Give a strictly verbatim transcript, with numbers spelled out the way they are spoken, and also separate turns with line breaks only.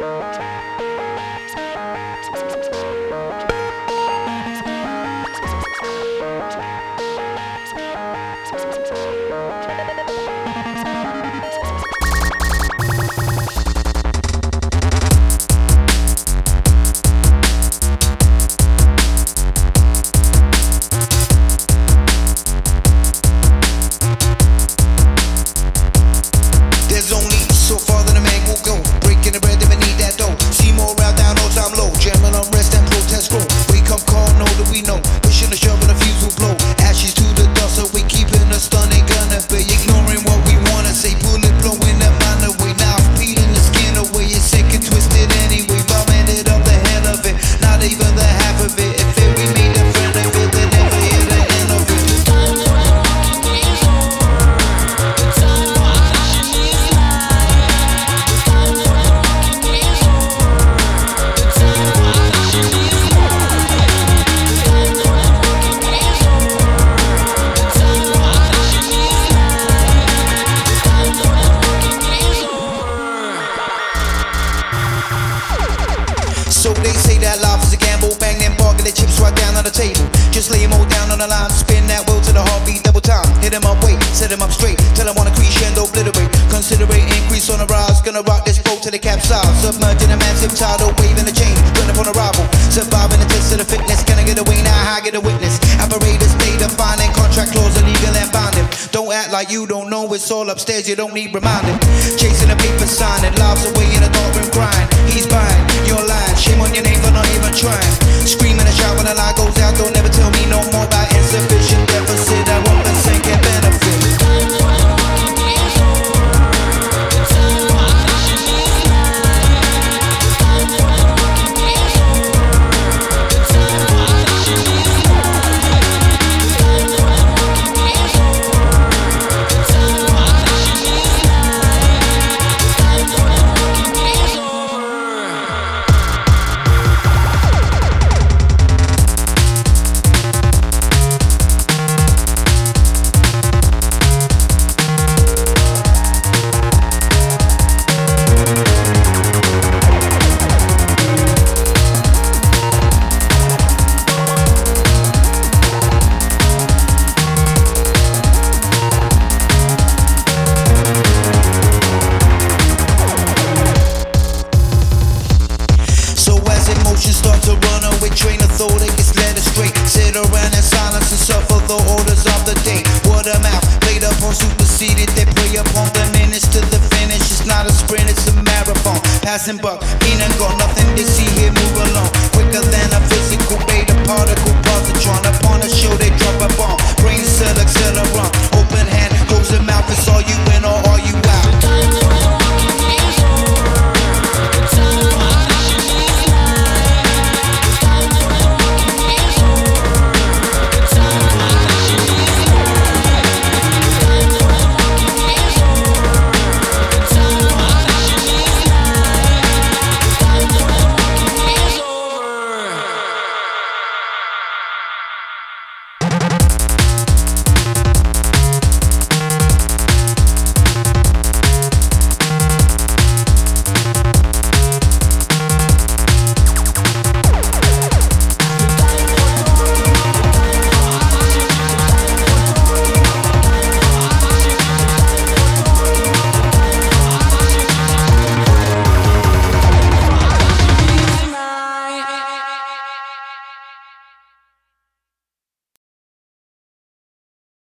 So they say that life is a gamble. Bang them bark and the chips right down on the table. Just lay them all down on the line. Spin that wheel to the heartbeat double time. Hit them up, wait, set them up straight. Tell them wanna crescendo, obliterate. Considerate increase on the rise. Gonna rock this boat to the capsize. Submerging a massive tidal wave in the chain. Run upon arrival. Surviving the test of the fitness. Can I get away now? How I get a witness? Apparatus data finding. Contract clause illegal and binding. Don't act like you don't know it's all upstairs. You don't need reminding. Chasing a paper sign and lives away in a dark room crying. He's buying your line. Shame on your name for not even trying. Screaming and shout when the light goes out. Don't ever tell me no more about insufficient deficit. I won't let sink and benefit. Start to run away, train of thought, it gets led astray. Sit around in silence and suffer the orders of the day. Word of mouth, played upon, superseded. They prey upon the minutes to the finish. It's not a sprint, it's a marathon. Passing buck, been and gone, nothing to see here, move along. Quicker than a physical beta particle positron. Upon a show, they drop a bomb. Brain cell acceleron, open hand, close the mouth. It's all you in or are you out?